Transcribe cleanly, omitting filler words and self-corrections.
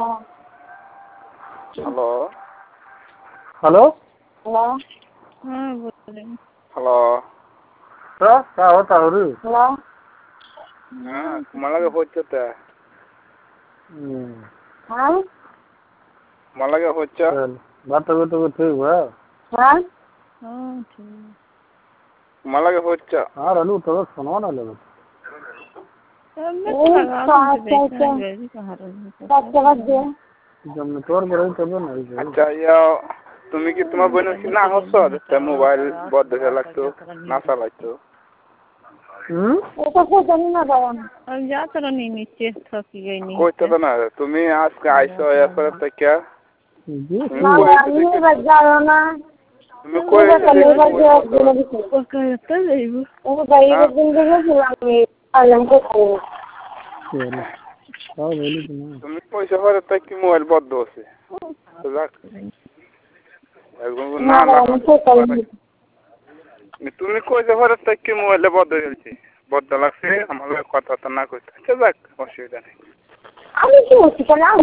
Hello hello hello हाँ बोल रहे हैं। হ্যালো क्या होता है रे हेलो malaga hocchata हाँ malaga hoccha चल बात तो ठीक है हाँ हाँ ठीक malaga hoccha हाँ रलू तो सुनो ना ले मैं तो लगा दूँ तो देखना है वैसे कहाँ रही जब नेटवर्क बढ़े तब ना আচ্ছা ইয়া তুমি কি তোমার বোনের কি না হচ্ছ তা মোবাইল বন্ধ হয়ে লাগতো না চালাইতো ऐसा कुछ नहीं ना बाबा अब जा तो नहीं नीचे थक गई नहीं কইতে তো না তুমি আজকে আইছো এরপরে থেকে ना नहीं बच जाओ ना তুমি কই कल बच जाओ दिन भी वो कहता है वो वो गई दिन दिन सुनामी आलम को खाओ हाँ बोली तो ना তুমি পয়সা ভরে তাই কি মোবাইল বন্ধ আছে যাক একদম না ना না मुझे कल তুমি কইতে ভরে তাই কি মোবাইলে বন্ধ হয়েছে বন্ধ লাগছে আমার কথা তো না কইতে আচ্ছা যাক অসুবিধা নেই আমি কি হচ্ছে না